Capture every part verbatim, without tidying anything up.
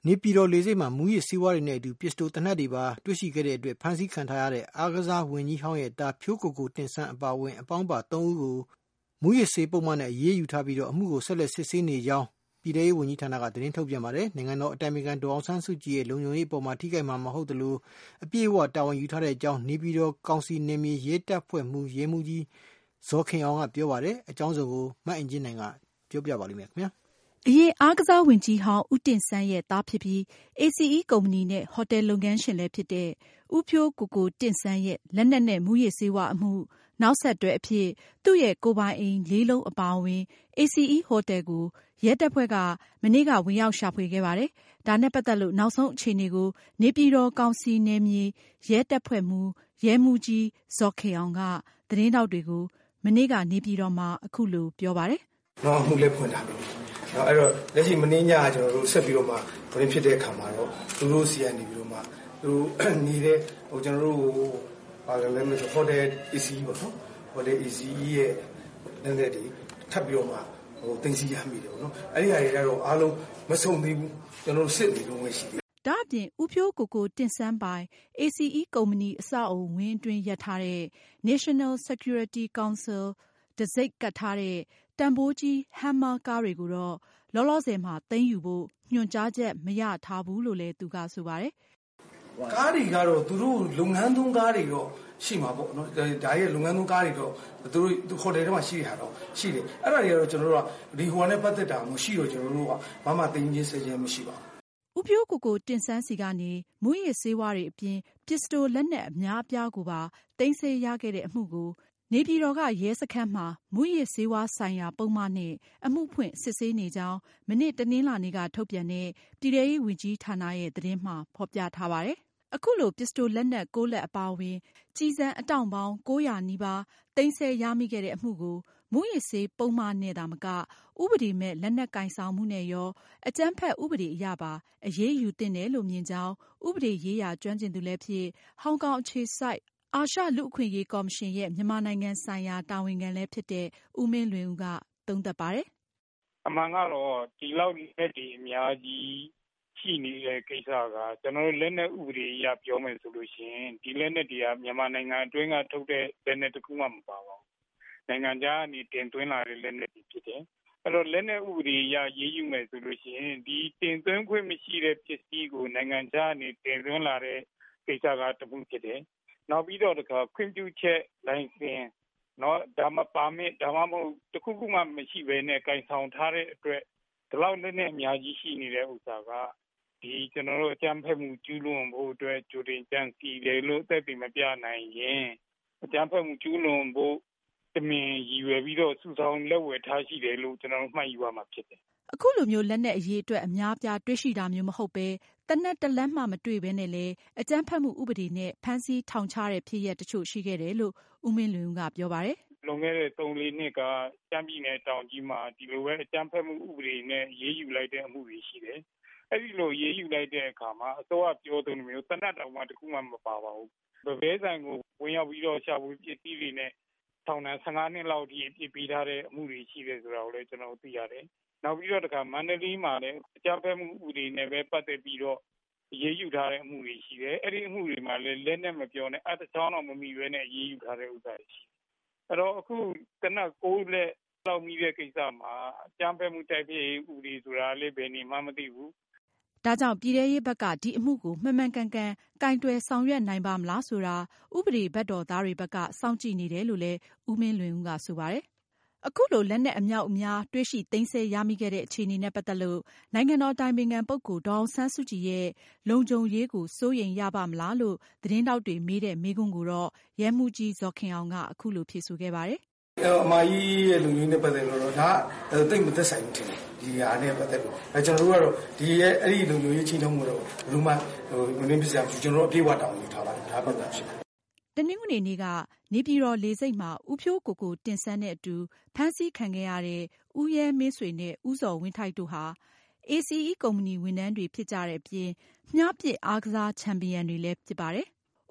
နေပြည်တော်လေဆိပ်မှာမူးယစ်ဆေးဝါးတွေနဲ့အတူပစ္စတိုသေနတ်တွေပါတွေ့ရှိခဲ့တဲ့အတွက်ဖမ်းဆီးခံထားရတဲ့အားကစားဝန်ကြီးဟောင်းရဲ့သားဖြိုးကိုကိုတင့်ဆန်းအပါအဝင်အပေါင်းပါသုံးဦးကိုမူးယစ်ဆေးပုဒ်မနဲ့အရေးယူထားပြီးတော့အမှုကိုဆက်လက်စစ်ဆေးနေကြောင်းပြည်ထရေးဝန်ကြီးဌာနကသတင်းထုတ်ပြန်ပါတယ်။နိုင်ငံတော်အတိုင်ပင်ခံဒေါ်အောင်ဆန်းစုကြည်ရဲ့လုံခြုံရေးအပေါ်မှာထိခိုက်မှာမဟုတ်သလိုအပြည့်အဝတာဝန်ယူထားတဲ့အကြောင်းနေပြည်တော်ကောင်စီနယ်မြေရဲတပ်ဖွဲ့မှူးရဲမှူးကြီးဇော်ခင်အောင်ကပြောပါတယ်။အကြောင်းစုံကိုမအင်ကြင်းနိုင်ကပြောပြပါလိမ့်မယ်ခင်ဗျာ။အရင်အားကစားဝန်ကြီးဟောင်းဦးတင့်ဆန်းရဲ့သားဖြစ်ပြီး အေစီအီ ကုမ္ပဏီနဲ့ဟိုတယ်လုပ်ငန်းရှင်လည်းဖြစ်တဲ့ဦးဖြိုးကိုကိုတင့်ဆန်းရဲ့လက်နက်နဲ့မူးယစ်ဆေးဝါးအမှုနောက်ဆက်တွဲအဖြစ်သူ့ရဲ့ကိုယ်ပိုင်အိမ်လေးလုံးအပါအဝင် အေစီအီ ဟိုတယ်ကိုရဲတပ်ဖွဲ့ကမနေ့ကဝင်ရောက်ရှာဖွေခဲ့ပါတယ်။ဒါနဲ့ပတ်သက်လို့နောက်ဆုံးအခြေအနေကိုနေပြည်တော်ကောင်စီနယ်မြေရဲတပ်ဖွဲ့မှူးရဲမှူးကြီးဇော်ခင်အောင်ကသတင်းထောက်တွေကိုမနေ့ကနေပြည်တော်မှာအခုလိုပြောပါတယ်။နောက်မှုလည်းဖွင့်ထားပြီ။နော်အဲ့တော့လက်ရှိမင်းညကကျွန်တော်တို့ဆက်ပြီးတော့မှဝင်ဖြစ်တဲ့အခါမှာတော့သူတို့စီကနေပြီးတော့မှသူတို့နေတဲ့ဟိုကျွန်တော်တို့ဘာလဲလဲမဆိုဟိုတယ် အေစီ ပေါ့နော်ဟိုတယ် အေစီ ရဲ့လက်လက်တွေထပ်ပြီးတော့မှဟိုတင်စီရမိတယ်ပေါ့နော်အဲ့ဒီဟာတွေကတော့အားလုံးမဆုံသေးဘူးကျွန်တော်တို့စစ်နေလို့ပဲရှိတယ်။ဒါ့အပြင်ဦးဖြိုးကိုကိုတင့်ဆန်းပိုင် အေစီအီ ကုမ္ပဏီအဆောက်အုံဝင်းအတွင်းရပ်ထားတဲ့ National Security Council တံဆိပ်ကပ်ထားတဲ့တန်ဖိုးကြီး Hammer ကားတွေကိုတော့လောလောဆယ်မှာသိမ်းယူဖို့ညွှန်ကြားချက်မရထားဘူးလို့လည်းသူကဆိုပါတယ်။ကားတွေကတော့သူတို့လုပ်ငန်းသုံးကားတွေတော့ရှိမှာပေါ့နော်။ဒါရဲ့လုပ်ငန်းသုံးကားတွေတော့သူတို့ဟိုတယ်ထဲမှာရှိတဲ့ဟာတော့ရှိတယ်။အဲ့ဒါတွေကတော့ကျွန်တော်တို့ကဒီဟိုနဲ့ပတ်သက်တာမရှိတော့ကျွန်တော်တို့ကဘာမှသိမ်းခြင်းဆက်ခြင်းမရှိပါဘူး။ဦးဖြိုးကိုကိုတင့်ဆန်းစီကနေမူးယစ်ဆေးဝါးတွေအပြင်ပစ္စတိုလက်နက်အများအပြားကိုပါသိမ်းဆည်းရခဲ့တဲ့အမှုကိုနေပြည်တော်ကရဲစခန်းမှာမူးယစ်ဆေးဝါးဆိုင်ရာပုဒ်မနဲ့အမှုဖွင့်စစ်ဆေးနေကြောင်းမနေ့တနင်္လာနေ့ကထုတ်ပြန်တဲ့ပြည်ထရေးဝန်ကြီးဌာနရဲ့သတင်းမှာဖော်ပြထားပါတယ်။အခုလိုပစ္စတိုလက်နက်ကိုးလက်အပါအဝင်ကျည်ဆံအတောင့်ပေါင်းကိုးရာနီးပါးသိမ်းဆည်းရမိခဲ့တဲ့အမှုကိုမူးယစ်ဆေးပုဒ်မနဲ့သာမကဥပဒေမဲ့လက်နက်ကင်ဆောင်မှုနဲ့ရောအကြမ်းဖက်ဥပဒေအရပါအရေးယူသင့်တယ်လို့မြင်ကြောင်းဥပဒေရေးရာကျွမ်းကျင်သူလည်းဖြစ်ဟောင်ကောင်အခြေစိုက်အာရှလူ့အခွင့်အရေးကော်မရှင်ရဲ့မြန်မာနိုင်ငံဆိုင်ရာတာဝန်ခံလည်းဖြစ်တဲ့ဦးမင်းလွင်ဦးကသုံးသပ်ပါတယ်။အမှန်ကတော့ဒီလောက်လက်တွေအများကြီးရှိနေတဲ့ကိစ္စကကျွန်တော်တို့လက်နက်ဥပဒေအရပြောမယ်ဆိုလို့ရှိရင်ဒီလက်နက်တွေကမြန်မာနိုင်ငံအတွင်းကထုတ်တဲ့လက်နက်တစ်ခုမှမပါပါဘူး။နိုင်ငံခြားကနေတင်သွင်းလာတဲ့လက်နက်တွေဖြစ်တယ်။အဲ့တော့လက်နက်ဥပဒေအရရေးယူမယ်ဆိုလို့ရှိရင်ဒီတင်သွင်းခွင့်မရှိတဲ့ပစ္စည်းကိုနိုင်ငံခြားကနေတင်သွင်းလာတဲ့ကိစ္စကတစ်ခုဖြစ်တယ်။နောက်ပြီးတော့တခါခွင့်ပြုချက်လိုင်စင်နော်ဒါမှပါမစ်ဒါမှမဟုတ်တခုခုမှမရှိဘဲနဲ့ကင်ဆောင်ထားတဲ့အတွက်ဒီလောက်လက်နဲ့အများကြီးရှိနေတဲ့ဥစ္စာကဒီကျွန်တော်တို့အကြမ်းဖက်မှုကျူးလွန်ဖို့အတွက်ကြိုတင်ကြံစည်တယ်လို့သက်သေမပြနိုင်ရင်အကြမ်းဖက်မှုကျူးလွန်ဖို့တမင်ရည်ရွယ်ပြီးတော့စုဆောင်းလက်ဝယ်ထားရှိတယ်လို့ကျွန်တော်တို့မှတ်ယူရမှာဖြစ်တယ်အခုလိုမျိုးလက်နက်အရေးအတွက်အများပြားတွေ့ရှိတာမျိုးမဟုတ်ပဲတနက်တလက်မှမတွေ့ဘဲနဲ့လေအကြမ်းဖက်မှုဥပဒေနဲ့ဖမ်းဆီးထောင်ချတဲ့ဖြစ်ရပ်တချို့ရှိခဲ့တယ်လို့ဦးမင်းလွင်ဦးကပြောပါတယ်လွန်ခဲ့တဲ့သုံးလေးနှစ်ကကျမ်းပြည်နယ်တောင်ကြီးမှာဒီလိုပဲအကြမ်းဖက်မှုဥပဒေနဲ့ရေးယူလိုက်တဲ့အမှုတွေရှိတယ်အဲ့ဒီလိုရေးယူလိုက်တဲ့အခါမှာအစိုးရပြောသူမျိုးတနက်တောင်မှတခုမှမပါပါဘူးဗဘဲဆိုင်ကိုဝင်ရောက်ပြီးတော့ရှာဖွေပစ္စည်းတွေနဲ့ထောင်ဒဏ်ဆယ့်ငါးနှစ်လောက်ထိအပြစ်ပေးထားတဲ့အမှုတွေရှိတယ်ဆိုတာကိုလည်းကျွန်တော်သိရတယ်နောက်ပြီးတော့တခါမန္တလေးမှာလည်းအကြမ်းဖက်မှုဥပဒေနဲ့ပဲပတ်သက်ပြီးတော့ရေးယူထားတဲ့အမှုတွေရှိတယ်အဲ့ဒီအမှုတွေမှာလည်းလက်နဲ့မပြောနဲ့အတချောင်းတော့မမိဘဲနဲ့ရေးယူထားတဲ့ဥစ္စာတွေရှိတယ်အဲ့တော့အခုတနက်ကိုးလက်လောက်မိတဲ့ကိစ္စမှာအကြမ်းဖက်မှုတိုက်ဖျက်ရေးဥပဒေဆိုတာလည်းဘယ်နေမှမသိဘူးဒါကြောင့်ပြည်ထရေးဘက်ကဒီအမှုကိုမှန်မှန်ကန်ကန်ကင်တွယ်ဆောင်ရွက်နိုင်ပါမလားဆိုတာဥပဒေဘက်တော်သားတွေဘက်ကစောင့်ကြည့်နေတယ်လို့လည်းဦးမင်းလွင်ဦးကဆိုပါတယ်အခုလိုလက်နက်အမြောက်အများတွေ့ရှိသိမ်းဆည်းရမိခဲ့တဲ့အခြေအနေနဲ့ပတ်သက်လို့နိုင်ငံတော်တိုင်ပင်ခံပုဂ္ဂိုလ်ဒေါ်အောင်ဆန်းစုကြည်ရဲ့လုံခြုံရေးကိုစိုးရိမ်ရပါမလားလို့သတင်းတောက်တွေမေးတဲ့မေးခွန်းကိုတော့ရဲမှူးကြီးဇော်ခင်အောင်ကအခုလိုဖြေဆိုခဲ့ပါတယ်အမကြီးရဲ့လူကြီးနဲ့ပတ်သက်လို့တော့ဒါတိတ်မသက်ဆိုင်ဘူးထင်တယ်ဒီဟာနဲ့ပတ်သက်လို့အဲကျွန်တော်တို့ကတော့ဒီရဲ့အဲ့ဒီလူမျိုးရေးချင်းထုံးမှုတော့ဘယ်လိုမှဟိုမင်းပြစရာမရှိကျွန်တော်တို့အပြေးဝတောင်းယူထားပါတယ်ဒါပတ်သက်ဖြစ်တယ်တနင်္ဂနွေနေ့ကနေပြည်တော်လေဆိပ်မှာဦးဖြိုးကိုကိုတင်ဆန်းတဲ့အတူဖမ်းဆီးခံခဲ့ရတဲ့ဦးရဲမင်းဆွေနဲ့ဦးဇော်ဝင်းထိုက်တို့ဟာ အေစီအီ ကုမ္ပဏီဝန်ထမ်းတွေဖြစ်ကြတဲ့အပြင်မြားပစ်အားကစားချန်ပီယံတွေလည်းဖြစ်ပါတယ်။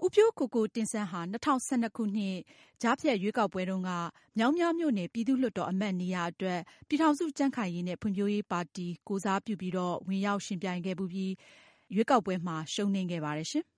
ဦးဖြိုးကိုကိုတင့်ဆန်းဟာ၂၀၁၂ခုနှစ်ကြားဖြတ်ရွေးကောက်ပွဲတုန်းကမြောင်းမြမြို့နယ်ပြည်သူ့လွှတ်တော်အမတ်နေရာအတွက်ပြည်ထောင်စုကြံ့ခိုင်ရေးနဲ့ဖွံ့ဖြိုးရေးပါတီကိုယ်စားပြုပြီးတော့ဝင်ရောက်ယှဉ်ပြိုင်ခဲ့ပူးပြီးရွေးကောက်ပွဲမှာရှုံးနိမ့်ခဲ့ပါတယ်ရှင်။